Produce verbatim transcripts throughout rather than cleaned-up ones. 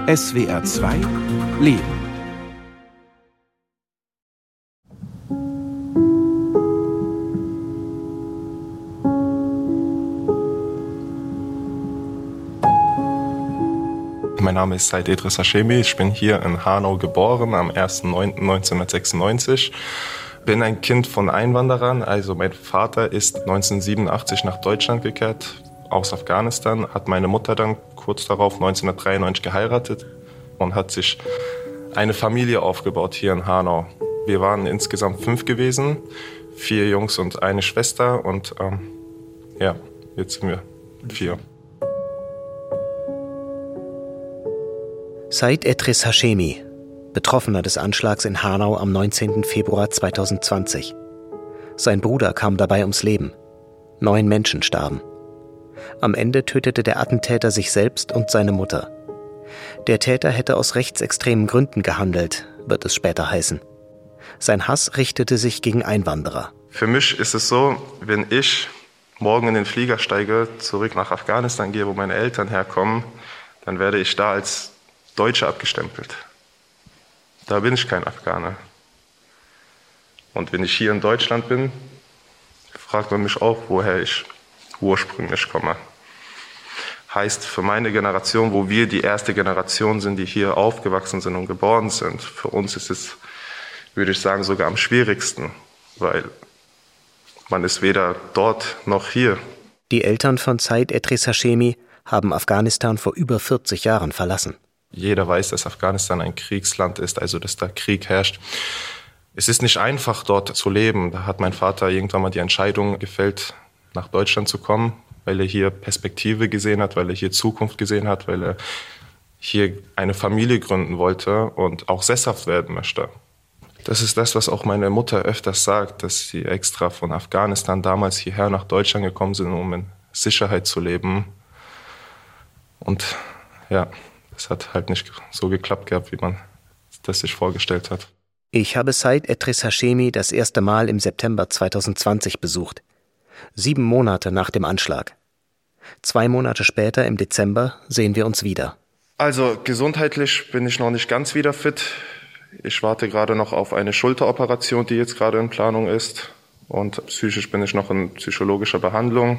S W R zwei Leben. Mein Name ist Said Edris Hashemi. Ich bin hier in Hanau geboren am ersten neunten neunzehnhundertsechsundneunzig. Bin ein Kind von Einwanderern. Also mein Vater ist neunzehnhundertsiebenundachtzig nach Deutschland gekehrt, aus Afghanistan. Hat meine Mutter dann kurz darauf neunzehnhundertdreiundneunzig geheiratet und hat sich eine Familie aufgebaut hier in Hanau. Wir waren insgesamt fünf gewesen, vier Jungs und eine Schwester. Und ähm, ja, jetzt sind wir vier. Said Edris Hashemi, Betroffener des Anschlags in Hanau am neunzehnten Februar zweitausendzwanzig. Sein Bruder kam dabei ums Leben. Neun Menschen starben. Am Ende tötete der Attentäter sich selbst und seine Mutter. Der Täter hätte aus rechtsextremen Gründen gehandelt, wird es später heißen. Sein Hass richtete sich gegen Einwanderer. Für mich ist es so, wenn ich morgen in den Flieger steige, zurück nach Afghanistan gehe, wo meine Eltern herkommen, dann werde ich da als Deutsche abgestempelt. Da bin ich kein Afghaner. Und wenn ich hier in Deutschland bin, fragt man mich auch, woher ich ursprünglich komme. Heißt, für meine Generation, wo wir die erste Generation sind, die hier aufgewachsen sind und geboren sind, für uns ist es, würde ich sagen, sogar am schwierigsten, weil man ist weder dort noch hier. Die Eltern von Said Edris Hashemi haben Afghanistan vor über vierzig Jahren verlassen. Jeder weiß, dass Afghanistan ein Kriegsland ist, also dass da Krieg herrscht. Es ist nicht einfach, dort zu leben. Da hat mein Vater irgendwann mal die Entscheidung gefällt, nach Deutschland zu kommen, weil er hier Perspektive gesehen hat, weil er hier Zukunft gesehen hat, weil er hier eine Familie gründen wollte und auch sesshaft werden möchte. Das ist das, was auch meine Mutter öfters sagt, dass sie extra von Afghanistan damals hierher nach Deutschland gekommen sind, um in Sicherheit zu leben. Und ja, das hat halt nicht so geklappt gehabt, wie man das sich vorgestellt hat. Ich habe Said Edris Hashemi das erste Mal im September zweitausendzwanzig besucht. Sieben Monate nach dem Anschlag. Zwei Monate später, im Dezember, sehen wir uns wieder. Also gesundheitlich bin ich noch nicht ganz wieder fit. Ich warte gerade noch auf eine Schulteroperation, die jetzt gerade in Planung ist. Und psychisch bin ich noch in psychologischer Behandlung.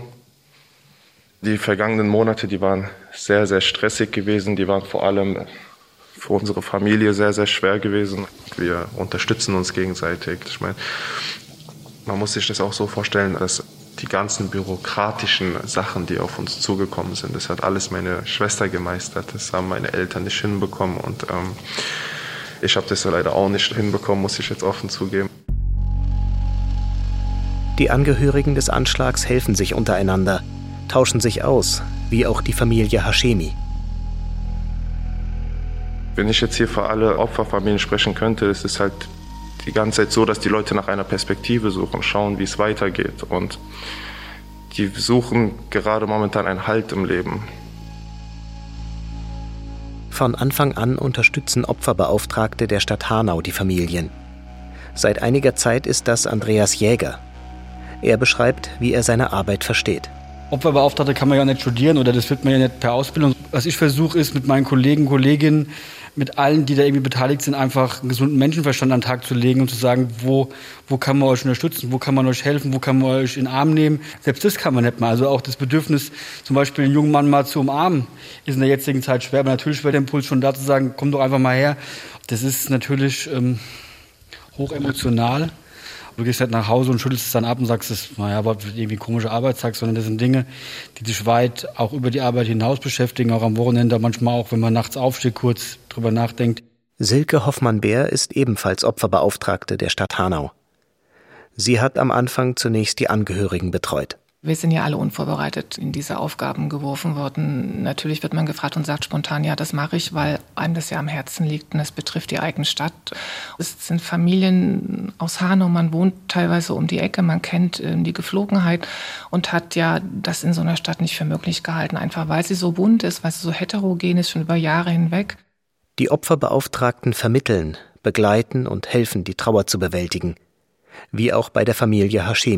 Die vergangenen Monate, die waren sehr, sehr stressig gewesen. Die waren vor allem für unsere Familie sehr, sehr schwer gewesen. Wir unterstützen uns gegenseitig. Ich meine, man muss sich das auch so vorstellen, dass die ganzen bürokratischen Sachen, die auf uns zugekommen sind, das hat alles meine Schwester gemeistert. Das haben meine Eltern nicht hinbekommen. Und ähm, ich habe das ja leider auch nicht hinbekommen, muss ich jetzt offen zugeben. Die Angehörigen des Anschlags helfen sich untereinander, tauschen sich aus, wie auch die Familie Hashemi. Wenn ich jetzt hier für alle Opferfamilien sprechen könnte, ist es halt die ganze Zeit so, dass die Leute nach einer Perspektive suchen, schauen, wie es weitergeht. Und die suchen gerade momentan einen Halt im Leben. Von Anfang an unterstützen Opferbeauftragte der Stadt Hanau die Familien. Seit einiger Zeit ist das Andreas Jäger. Er beschreibt, wie er seine Arbeit versteht. Opferbeauftragte kann man ja nicht studieren oder das wird man ja nicht per Ausbildung. Was ich versuche, ist mit meinen Kollegen, Kolleginnen, mit allen, die da irgendwie beteiligt sind, einfach einen gesunden Menschenverstand an den Tag zu legen und zu sagen, wo, wo kann man euch unterstützen, wo kann man euch helfen, wo kann man euch in den Arm nehmen. Selbst das kann man nicht mal. Also auch das Bedürfnis, zum Beispiel einen jungen Mann mal zu umarmen, ist in der jetzigen Zeit schwer. Aber natürlich wäre der Impuls schon da zu sagen, komm doch einfach mal her. Das ist natürlich ähm, hochemotional. Du gehst halt nach Hause und schüttelst es dann ab und sagst, das naja, war irgendwie ein komischer Arbeitstag, sondern das sind Dinge, die dich weit auch über die Arbeit hinaus beschäftigen, auch am Wochenende, manchmal auch, wenn man nachts aufsteht, kurz drüber nachdenkt. Silke Hoffmann-Behr ist ebenfalls Opferbeauftragte der Stadt Hanau. Sie hat am Anfang zunächst die Angehörigen betreut. Wir sind ja alle unvorbereitet in diese Aufgaben geworfen worden. Natürlich wird man gefragt und sagt spontan, ja, das mache ich, weil einem das ja am Herzen liegt und es betrifft die eigene Stadt. Es sind Familien aus Hanau, man wohnt teilweise um die Ecke, man kennt die Geflogenheit und hat ja das in so einer Stadt nicht für möglich gehalten, einfach weil sie so bunt ist, weil sie so heterogen ist, schon über Jahre hinweg. Die Opferbeauftragten vermitteln, begleiten und helfen, die Trauer zu bewältigen. Wie auch bei der Familie Hashemi.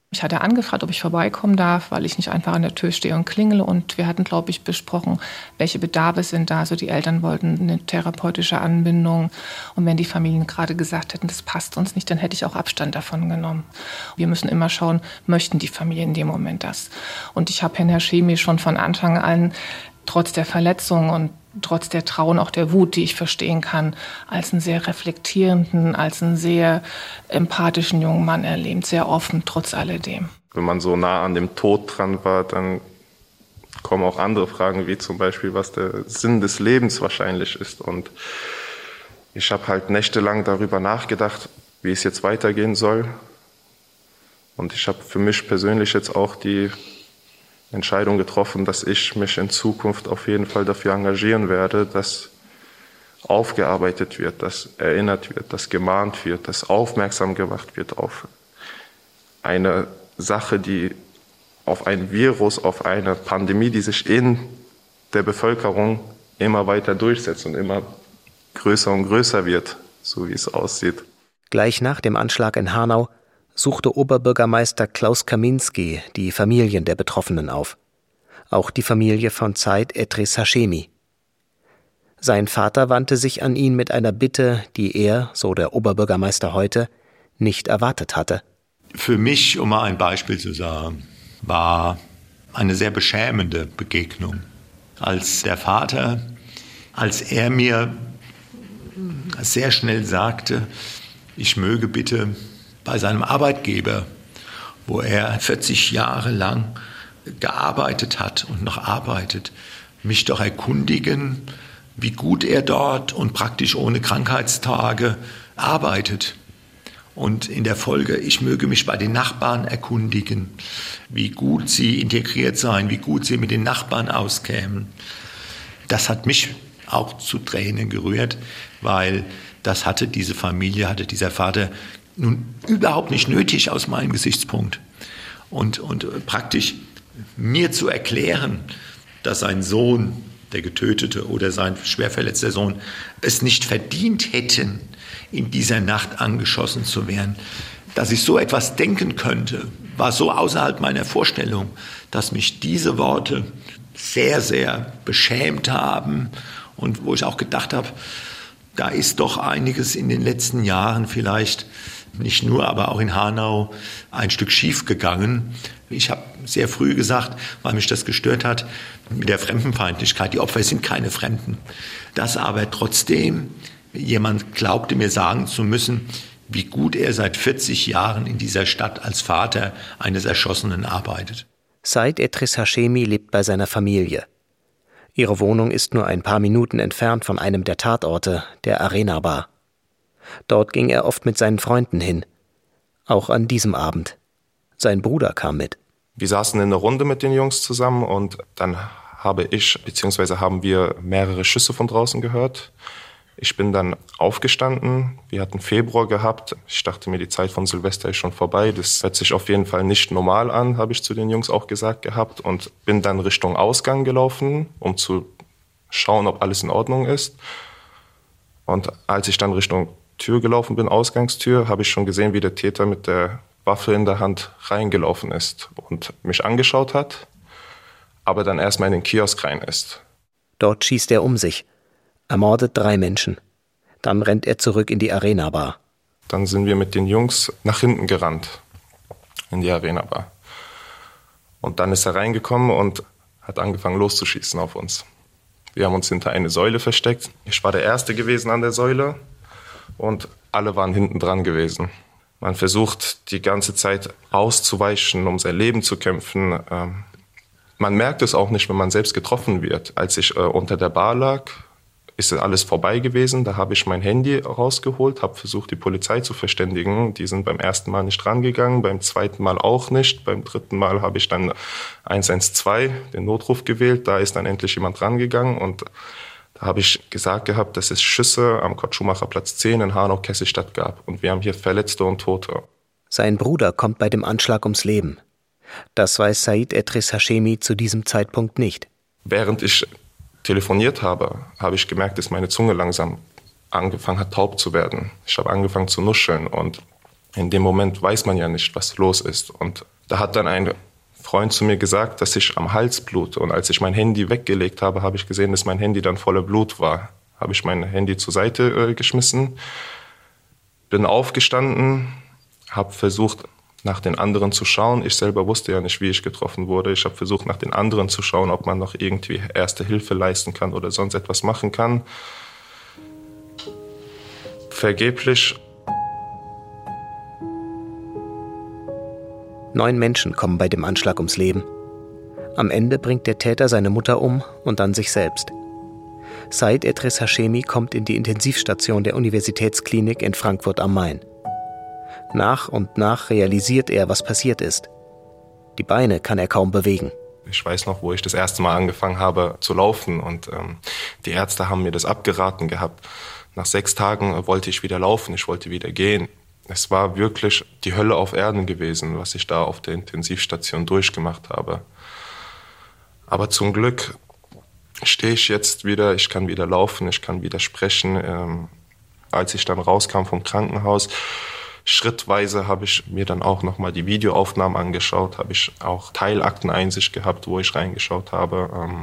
Ich hatte angefragt, ob ich vorbeikommen darf, weil ich nicht einfach an der Tür stehe und klingele. Und wir hatten, glaube ich, besprochen, welche Bedarfe sind da. Also die Eltern wollten eine therapeutische Anbindung. Und wenn die Familien gerade gesagt hätten, das passt uns nicht, dann hätte ich auch Abstand davon genommen. Wir müssen immer schauen, möchten die Familien in dem Moment das? Und ich habe Herrn Hashemi schon von Anfang an, trotz der Verletzung und trotz der Trauer und auch der Wut, die ich verstehen kann, als einen sehr reflektierenden, als einen sehr empathischen jungen Mann erlebt, sehr offen, trotz alledem. Wenn man so nah an dem Tod dran war, dann kommen auch andere Fragen, wie zum Beispiel, was der Sinn des Lebens wahrscheinlich ist. Und ich habe halt nächtelang darüber nachgedacht, wie es jetzt weitergehen soll. Und ich habe für mich persönlich jetzt auch die Entscheidung getroffen, dass ich mich in Zukunft auf jeden Fall dafür engagieren werde, dass aufgearbeitet wird, dass erinnert wird, dass gemahnt wird, dass aufmerksam gemacht wird auf eine Sache, die auf ein Virus, auf eine Pandemie, die sich in der Bevölkerung immer weiter durchsetzt und immer größer und größer wird, so wie es aussieht. Gleich nach dem Anschlag in Hanau suchte Oberbürgermeister Klaus Kaminski die Familien der Betroffenen auf. Auch die Familie von Said Edris Hashemi. Sein Vater wandte sich an ihn mit einer Bitte, die er, so der Oberbürgermeister heute, nicht erwartet hatte. Für mich, um mal ein Beispiel zu sagen, war eine sehr beschämende Begegnung. Als der Vater, als er mir sehr schnell sagte, ich möge bitte bei seinem Arbeitgeber, wo er vierzig Jahre lang gearbeitet hat und noch arbeitet, mich doch erkundigen, wie gut er dort und praktisch ohne Krankheitstage arbeitet. Und in der Folge, ich möge mich bei den Nachbarn erkundigen, wie gut sie integriert seien, wie gut sie mit den Nachbarn auskämen. Das hat mich auch zu Tränen gerührt, weil das hatte diese Familie, hatte dieser Vater nun überhaupt nicht nötig aus meinem Gesichtspunkt. Und, und praktisch mir zu erklären, dass sein Sohn, der Getötete oder sein schwerverletzter Sohn, es nicht verdient hätten, in dieser Nacht angeschossen zu werden. Dass ich so etwas denken könnte, war so außerhalb meiner Vorstellung, dass mich diese Worte sehr, sehr beschämt haben und wo ich auch gedacht habe, da ist doch einiges in den letzten Jahren vielleicht nicht nur, aber auch in Hanau ein Stück schief gegangen. Ich habe sehr früh gesagt, weil mich das gestört hat, mit der Fremdenfeindlichkeit. Die Opfer sind keine Fremden. Dass aber trotzdem jemand glaubte, mir sagen zu müssen, wie gut er seit vierzig Jahren in dieser Stadt als Vater eines Erschossenen arbeitet. Said Edris Hashemi lebt bei seiner Familie. Ihre Wohnung ist nur ein paar Minuten entfernt von einem der Tatorte, der Arena Bar. Dort ging er oft mit seinen Freunden hin. Auch an diesem Abend. Sein Bruder kam mit. Wir saßen in einer Runde mit den Jungs zusammen und dann habe ich, beziehungsweise haben wir mehrere Schüsse von draußen gehört. Ich bin dann aufgestanden. Wir hatten Februar gehabt. Ich dachte mir, die Zeit von Silvester ist schon vorbei. Das hört sich auf jeden Fall nicht normal an, habe ich zu den Jungs auch gesagt gehabt. Und bin dann Richtung Ausgang gelaufen, um zu schauen, ob alles in Ordnung ist. Und als ich dann Richtung Tür gelaufen bin, Ausgangstür, habe ich schon gesehen, wie der Täter mit der Waffe in der Hand reingelaufen ist und mich angeschaut hat, aber dann erstmal in den Kiosk rein ist. Dort schießt er um sich, ermordet drei Menschen. Dann rennt er zurück in die Arena Bar. Dann sind wir mit den Jungs nach hinten gerannt, in die Arena Bar. Und dann ist er reingekommen und hat angefangen loszuschießen auf uns. Wir haben uns hinter eine Säule versteckt. Ich war der Erste gewesen an der Säule und alle waren hinten dran gewesen. Man versucht die ganze Zeit auszuweichen, um sein Leben zu kämpfen. Man merkt es auch nicht, wenn man selbst getroffen wird. Als ich unter der Bar lag, ist alles vorbei gewesen. Da habe ich mein Handy rausgeholt, habe versucht, die Polizei zu verständigen. Die sind beim ersten Mal nicht rangegangen, beim zweiten Mal auch nicht. Beim dritten Mal habe ich dann eins eins zwei, den Notruf gewählt. Da ist dann endlich jemand rangegangen und da habe ich gesagt gehabt, dass es Schüsse am Kurt-Schumacher-Platz zehn in Hanau-Kesselstadt gab. Und wir haben hier Verletzte und Tote. Sein Bruder kommt bei dem Anschlag ums Leben. Das weiß Said Edris Hashemi zu diesem Zeitpunkt nicht. Während ich telefoniert habe, habe ich gemerkt, dass meine Zunge langsam angefangen hat, taub zu werden. Ich habe angefangen zu nuscheln und in dem Moment weiß man ja nicht, was los ist. Und Da hat dann ein Freund zu mir gesagt, dass ich am Hals blute. Und als ich mein Handy weggelegt habe, habe ich gesehen, dass mein Handy dann voller Blut war. Habe ich mein Handy zur Seite äh, geschmissen, bin aufgestanden, habe versucht, nach den anderen zu schauen. Ich selber wusste ja nicht, wie ich getroffen wurde. Ich habe versucht, nach den anderen zu schauen, ob man noch irgendwie erste Hilfe leisten kann oder sonst etwas machen kann. Vergeblich. Neun Menschen kommen bei dem Anschlag ums Leben. Am Ende bringt der Täter seine Mutter um und dann sich selbst. Said Edris Hashemi kommt in die Intensivstation der Universitätsklinik in Frankfurt am Main. Nach und nach realisiert er, was passiert ist. Die Beine kann er kaum bewegen. Ich weiß noch, wo ich das erste Mal angefangen habe zu laufen und ähm, die Ärzte haben mir das abgeraten gehabt. Nach sechs Tagen wollte ich wieder laufen, ich wollte wieder gehen. Es war wirklich die Hölle auf Erden gewesen, was ich da auf der Intensivstation durchgemacht habe. Aber zum Glück stehe ich jetzt wieder, ich kann wieder laufen, ich kann wieder sprechen. Ähm, als ich dann rauskam vom Krankenhaus, schrittweise habe ich mir dann auch nochmal die Videoaufnahmen angeschaut, habe ich auch Teilakteneinsicht gehabt, wo ich reingeschaut habe. Ähm,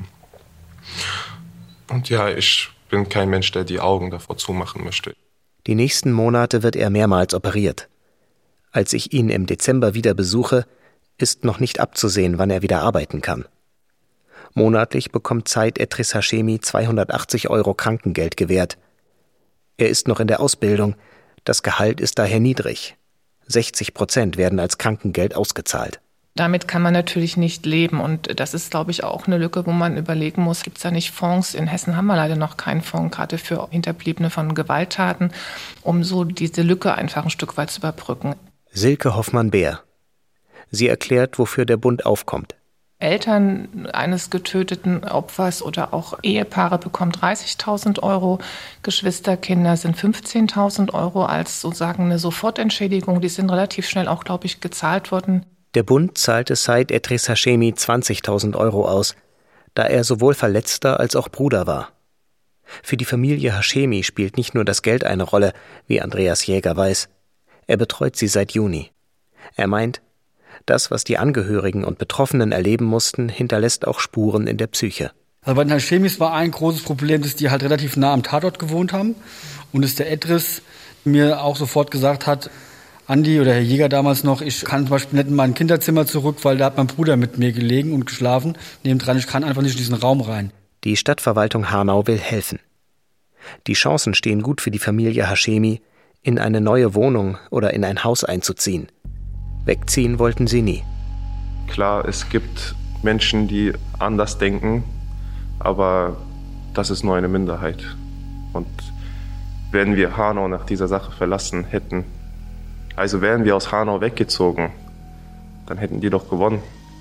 und ja, ich bin kein Mensch, der die Augen davor zumachen möchte. Die nächsten Monate wird er mehrmals operiert. Als ich ihn im Dezember wieder besuche, ist noch nicht abzusehen, wann er wieder arbeiten kann. Monatlich bekommt Said Edris Hashemi zweihundertachtzig Euro Krankengeld gewährt. Er ist noch in der Ausbildung, das Gehalt ist daher niedrig. sechzig Prozent werden als Krankengeld ausgezahlt. Damit kann man natürlich nicht leben und das ist, glaube ich, auch eine Lücke, wo man überlegen muss, gibt es da nicht Fonds? In Hessen haben wir leider noch keinen Fonds, gerade für Hinterbliebene von Gewalttaten, um so diese Lücke einfach ein Stück weit zu überbrücken. Silke Hoffmann-Behr. Sie erklärt, wofür der Bund aufkommt. Eltern eines getöteten Opfers oder auch Ehepaare bekommen dreißigtausend Euro, Geschwisterkinder sind fünfzehntausend Euro als sozusagen eine Sofortentschädigung. Die sind relativ schnell auch, glaube ich, gezahlt worden. Der Bund zahlte Said Edris Hashemi zwanzigtausend Euro aus, da er sowohl Verletzter als auch Bruder war. Für die Familie Hashemi spielt nicht nur das Geld eine Rolle, wie Andreas Jäger weiß. Er betreut sie seit Juni. Er meint, das, was die Angehörigen und Betroffenen erleben mussten, hinterlässt auch Spuren in der Psyche. Also bei den Hashemis war ein großes Problem, dass die halt relativ nah am Tatort gewohnt haben und dass der Edris mir auch sofort gesagt hat, Andi oder Herr Jäger damals noch, ich kann zum Beispiel nicht in mein Kinderzimmer zurück, weil da hat mein Bruder mit mir gelegen und geschlafen. Nebendran, ich kann einfach nicht in diesen Raum rein. Die Stadtverwaltung Hanau will helfen. Die Chancen stehen gut für die Familie Hashemi, in eine neue Wohnung oder in ein Haus einzuziehen. Wegziehen wollten sie nie. Klar, es gibt Menschen, die anders denken, aber das ist nur eine Minderheit. Und wenn wir Hanau nach dieser Sache verlassen hätten, also wären wir aus Hanau weggezogen, dann hätten die doch gewonnen.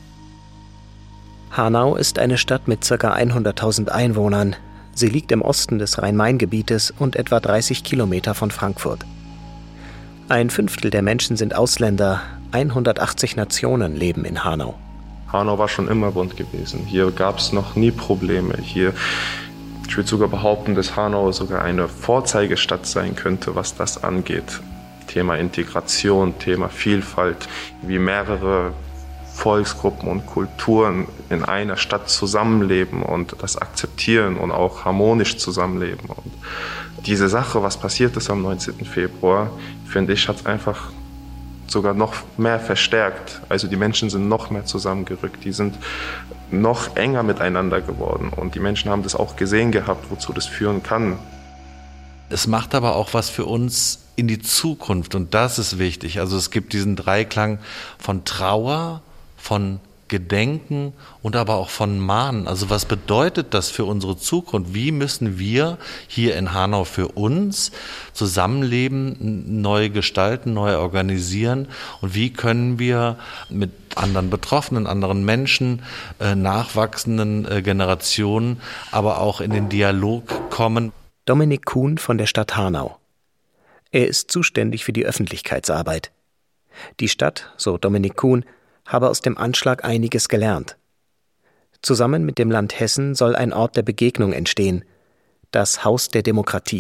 Hanau ist eine Stadt mit ca. hunderttausend Einwohnern. Sie liegt im Osten des Rhein-Main-Gebietes und etwa dreißig Kilometer von Frankfurt. Ein Fünftel der Menschen sind Ausländer, hundertachtzig Nationen leben in Hanau. Hanau war schon immer bunt gewesen. Hier gab es noch nie Probleme. Hier, ich würde sogar behaupten, dass Hanau sogar eine Vorzeigestadt sein könnte, was das angeht. Thema Integration, Thema Vielfalt, wie mehrere Volksgruppen und Kulturen in einer Stadt zusammenleben und das akzeptieren und auch harmonisch zusammenleben. Und diese Sache, was passiert ist am neunzehnten Februar, finde ich, hat es einfach sogar noch mehr verstärkt. Also die Menschen sind noch mehr zusammengerückt, die sind noch enger miteinander geworden und die Menschen haben das auch gesehen gehabt, wozu das führen kann. Es macht aber auch was für uns in die Zukunft und das ist wichtig. Also es gibt diesen Dreiklang von Trauer, von Gedenken und aber auch von Mahnen. Also was bedeutet das für unsere Zukunft? Wie müssen wir hier in Hanau für uns zusammenleben, neu gestalten, neu organisieren und wie können wir mit anderen Betroffenen, anderen Menschen, äh, nachwachsenden äh, Generationen, aber auch in den Dialog kommen? Dominik Kuhn von der Stadt Hanau. Er ist zuständig für die Öffentlichkeitsarbeit. Die Stadt, so Dominik Kuhn, habe aus dem Anschlag einiges gelernt. Zusammen mit dem Land Hessen soll ein Ort der Begegnung entstehen, das Haus der Demokratie.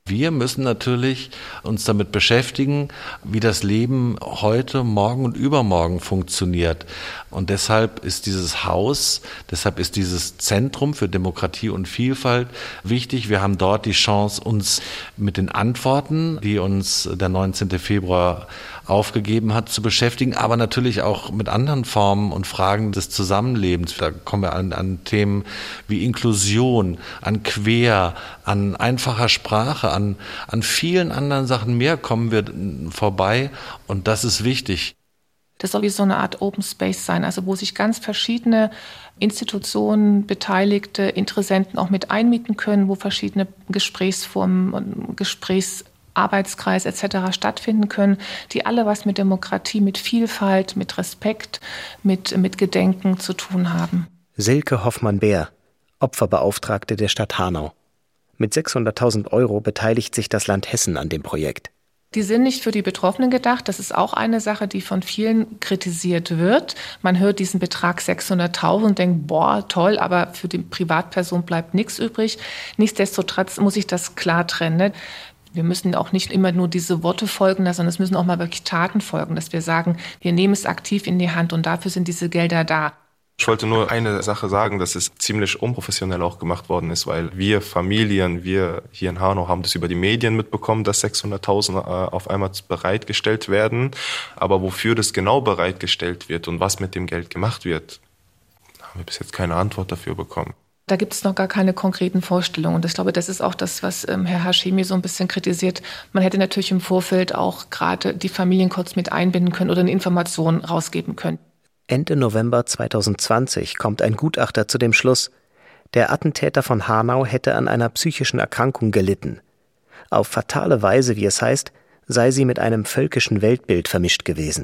Wir müssen natürlich uns damit beschäftigen, wie das Leben heute, morgen und übermorgen funktioniert. Und deshalb ist dieses Haus, deshalb ist dieses Zentrum für Demokratie und Vielfalt wichtig. Wir haben dort die Chance, uns mit den Antworten, die uns der neunzehnten Februar aufgegeben hat, zu beschäftigen, aber natürlich auch mit anderen Formen und Fragen des Zusammenlebens. Da kommen wir an, an Themen wie Inklusion, an Quer, an einfacher Sprache, an, an vielen anderen Sachen mehr kommen wir vorbei und das ist wichtig. Das soll wie so eine Art Open Space sein, also wo sich ganz verschiedene Institutionen, Beteiligte, Interessenten auch mit einmieten können, wo verschiedene Gesprächsformen, Gesprächsarbeitskreis et cetera stattfinden können, die alle was mit Demokratie, mit Vielfalt, mit Respekt, mit, mit Gedenken zu tun haben. Silke Hoffmann-Behr, Opferbeauftragte der Stadt Hanau. Mit sechshunderttausend Euro beteiligt sich das Land Hessen an dem Projekt. Die sind nicht für die Betroffenen gedacht. Das ist auch eine Sache, die von vielen kritisiert wird. Man hört diesen Betrag sechshunderttausend und denkt, boah, toll, aber für die Privatperson bleibt nichts übrig. Nichtsdestotrotz muss ich das klar trennen. Wir müssen auch nicht immer nur diese Worte folgen lassen, sondern es müssen auch mal wirklich Taten folgen, dass wir sagen, wir nehmen es aktiv in die Hand und dafür sind diese Gelder da. Ich wollte nur eine Sache sagen, dass es ziemlich unprofessionell auch gemacht worden ist, weil wir Familien, wir hier in Hanau haben das über die Medien mitbekommen, dass sechshunderttausend auf einmal bereitgestellt werden. Aber wofür das genau bereitgestellt wird und was mit dem Geld gemacht wird, haben wir bis jetzt keine Antwort dafür bekommen. Da gibt es noch gar keine konkreten Vorstellungen. Und ich glaube, das ist auch das, was ähm, Herr Hashemi so ein bisschen kritisiert. Man hätte natürlich im Vorfeld auch gerade die Familien kurz mit einbinden können oder eine Information rausgeben können. Ende November zweitausendzwanzig kommt ein Gutachter zu dem Schluss, der Attentäter von Hanau hätte an einer psychischen Erkrankung gelitten. Auf fatale Weise, wie es heißt, sei sie mit einem völkischen Weltbild vermischt gewesen.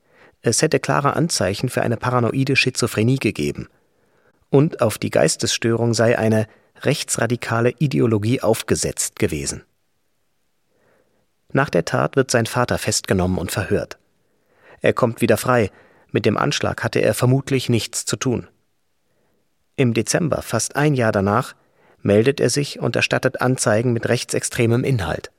Es hätte klare Anzeichen für eine paranoide Schizophrenie gegeben. Und auf die Geistesstörung sei eine rechtsradikale Ideologie aufgesetzt gewesen. Nach der Tat wird sein Vater festgenommen und verhört. Er kommt wieder frei. Mit dem Anschlag hatte er vermutlich nichts zu tun. Im Dezember, fast ein Jahr danach, meldet er sich und erstattet Anzeigen mit rechtsextremem Inhalt.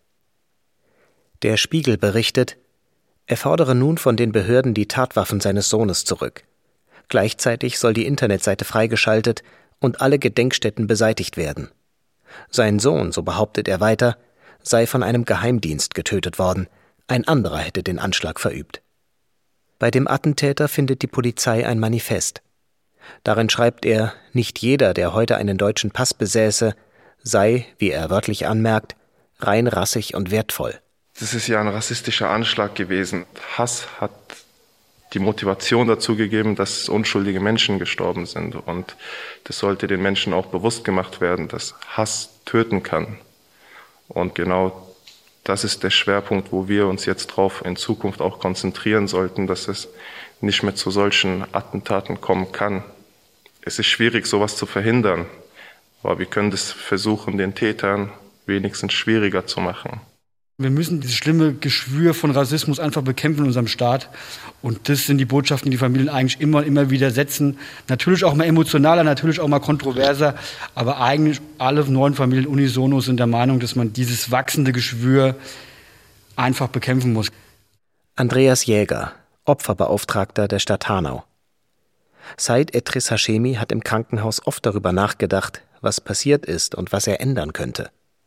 Der Spiegel berichtet, er fordere nun von den Behörden die Tatwaffen seines Sohnes zurück. Gleichzeitig soll die Internetseite freigeschaltet und alle Gedenkstätten beseitigt werden. Sein Sohn, so behauptet er weiter, sei von einem Geheimdienst getötet worden, ein anderer hätte den Anschlag verübt. Bei dem Attentäter findet die Polizei ein Manifest. Darin schreibt er, nicht jeder, der heute einen deutschen Pass besäße, sei, wie er wörtlich anmerkt, rein rassig und wertvoll. Das ist ja ein rassistischer Anschlag gewesen. Hass hat die Motivation dazu gegeben, dass unschuldige Menschen gestorben sind. Und das sollte den Menschen auch bewusst gemacht werden, dass Hass töten kann. Und genau das ist der Schwerpunkt, wo wir uns jetzt drauf in Zukunft auch konzentrieren sollten, dass es nicht mehr zu solchen Attentaten kommen kann. Es ist schwierig, sowas zu verhindern, aber wir können das versuchen, den Tätern wenigstens schwieriger zu machen. Wir müssen dieses schlimme Geschwür von Rassismus einfach bekämpfen in unserem Staat. Und das sind die Botschaften, die Familien eigentlich immer und immer wieder setzen. Natürlich auch mal emotionaler, natürlich auch mal kontroverser. Aber eigentlich alle neun Familien unisono sind der Meinung, dass man dieses wachsende Geschwür einfach bekämpfen muss. Andreas Jäger, Opferbeauftragter der Stadt Hanau. Said Edris Hashemi hat im Krankenhaus oft darüber nachgedacht, was passiert ist und was er ändern könnte.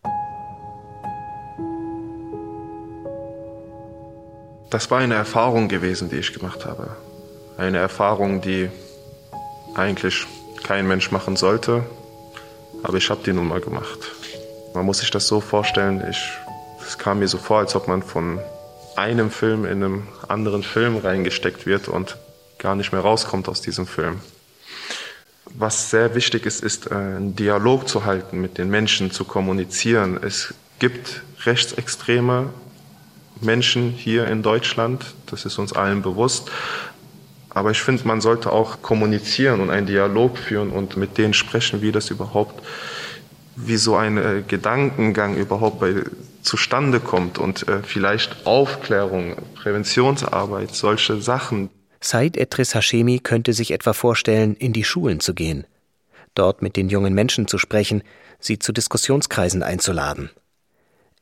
Das war eine Erfahrung gewesen, die ich gemacht habe. Eine Erfahrung, die eigentlich kein Mensch machen sollte, aber ich habe die nun mal gemacht. Man muss sich das so vorstellen, es kam mir so vor, als ob man von einem Film in einem anderen Film reingesteckt wird und gar nicht mehr rauskommt aus diesem Film. Was sehr wichtig ist, ist, einen Dialog zu halten, mit den Menschen zu kommunizieren. Es gibt rechtsextreme Menschen hier in Deutschland, das ist uns allen bewusst. Aber ich finde, man sollte auch kommunizieren und einen Dialog führen und mit denen sprechen, wie das überhaupt, wie so ein äh, Gedankengang überhaupt bei, zustande kommt und äh, vielleicht Aufklärung, Präventionsarbeit, solche Sachen. Said Edris Hashemi könnte sich etwa vorstellen, in die Schulen zu gehen, dort mit den jungen Menschen zu sprechen, sie zu Diskussionskreisen einzuladen.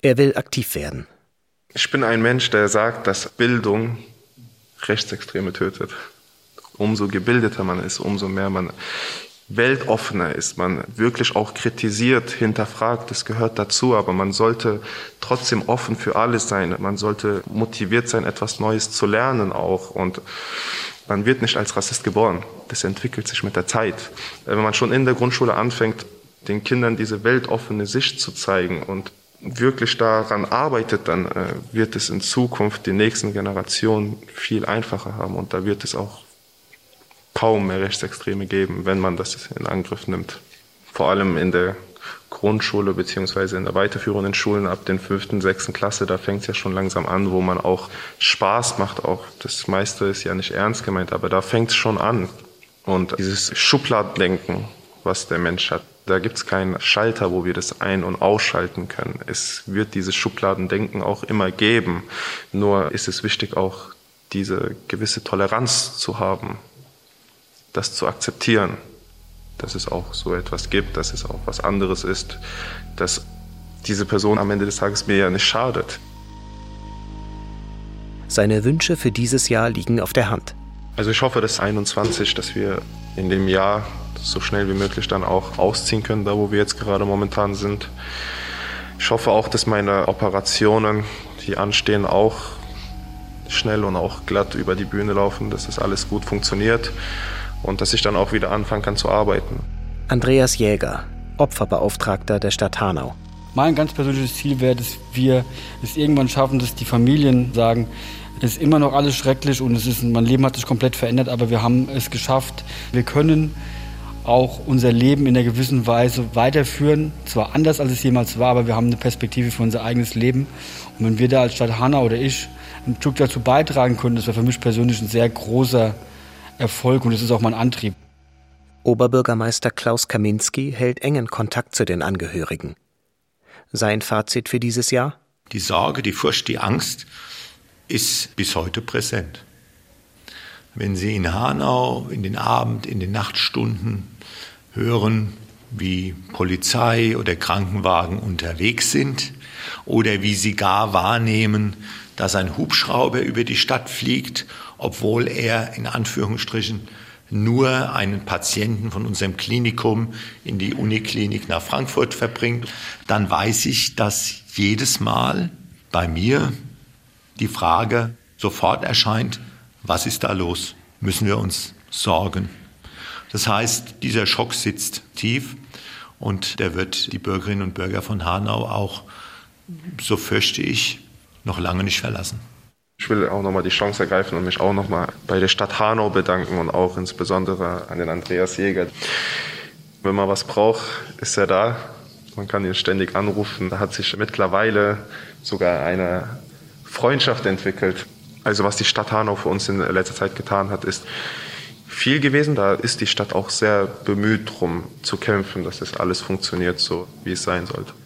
Er will aktiv werden. Ich bin ein Mensch, der sagt, dass Bildung Rechtsextreme tötet. Umso gebildeter man ist, umso mehr man weltoffener ist, man wirklich auch kritisiert, hinterfragt, das gehört dazu, aber man sollte trotzdem offen für alles sein. Man sollte motiviert sein, etwas Neues zu lernen auch, und man wird nicht als Rassist geboren. Das entwickelt sich mit der Zeit. Wenn man schon in der Grundschule anfängt, den Kindern diese weltoffene Sicht zu zeigen und wirklich daran arbeitet, dann wird es in Zukunft die nächsten Generationen viel einfacher haben, und da wird es auch kaum mehr Rechtsextreme geben, wenn man das in Angriff nimmt. Vor allem in der Grundschule bzw. in der weiterführenden Schulen ab der fünften, sechsten Klasse, da fängt es ja schon langsam an, wo man auch Spaß macht. Auch das meiste ist ja nicht ernst gemeint, aber da fängt es schon an. Und dieses Schubladendenken, was der Mensch hat, da gibt es keinen Schalter, wo wir das ein- und ausschalten können. Es wird dieses Schubladendenken auch immer geben. Nur ist es wichtig, auch diese gewisse Toleranz zu haben, das zu akzeptieren, dass es auch so etwas gibt, dass es auch was anderes ist, dass diese Person am Ende des Tages mir ja nicht schadet. Seine Wünsche für dieses Jahr liegen auf der Hand. Also ich hoffe, dass einundzwanzig, dass wir in dem Jahr so schnell wie möglich dann auch ausziehen können, da wo wir jetzt gerade momentan sind. Ich hoffe auch, dass meine Operationen, die anstehen, auch schnell und auch glatt über die Bühne laufen, dass das alles gut funktioniert und dass ich dann auch wieder anfangen kann zu arbeiten. Andreas Jäger, Opferbeauftragter der Stadt Hanau. Mein ganz persönliches Ziel wäre, dass wir es irgendwann schaffen, dass die Familien sagen, es ist immer noch alles schrecklich und es ist, mein Leben hat sich komplett verändert, aber wir haben es geschafft. Wir können auch unser Leben in einer gewissen Weise weiterführen. Zwar anders, als es jemals war, aber wir haben eine Perspektive für unser eigenes Leben. Und wenn wir da als Stadt Hanau oder ich ein Stück dazu beitragen können, das wäre für mich persönlich ein sehr großer Erfolg, und das ist auch mein Antrieb. Oberbürgermeister Klaus Kaminski hält engen Kontakt zu den Angehörigen. Sein Fazit für dieses Jahr? Die Sorge, die Furcht, die Angst ist bis heute präsent. Wenn Sie in Hanau in den Abend-, in den Nachtstunden hören, wie Polizei oder Krankenwagen unterwegs sind oder wie Sie gar wahrnehmen, dass ein Hubschrauber über die Stadt fliegt, obwohl er in Anführungsstrichen nur einen Patienten von unserem Klinikum in die Uniklinik nach Frankfurt verbringt, dann weiß ich, dass jedes Mal bei mir die Frage sofort erscheint, was ist da los? Müssen wir uns sorgen? Das heißt, dieser Schock sitzt tief und der wird die Bürgerinnen und Bürger von Hanau auch, so fürchte ich, noch lange nicht verlassen. Ich will auch nochmal die Chance ergreifen und mich auch nochmal bei der Stadt Hanau bedanken und auch insbesondere an den Andreas Jäger. Wenn man was braucht, ist er da. Man kann ihn ständig anrufen. Da hat sich mittlerweile sogar eine Freundschaft entwickelt. Also was die Stadt Hanau für uns in letzter Zeit getan hat, ist viel gewesen. Da ist die Stadt auch sehr bemüht drum zu kämpfen, dass das alles funktioniert, so wie es sein sollte.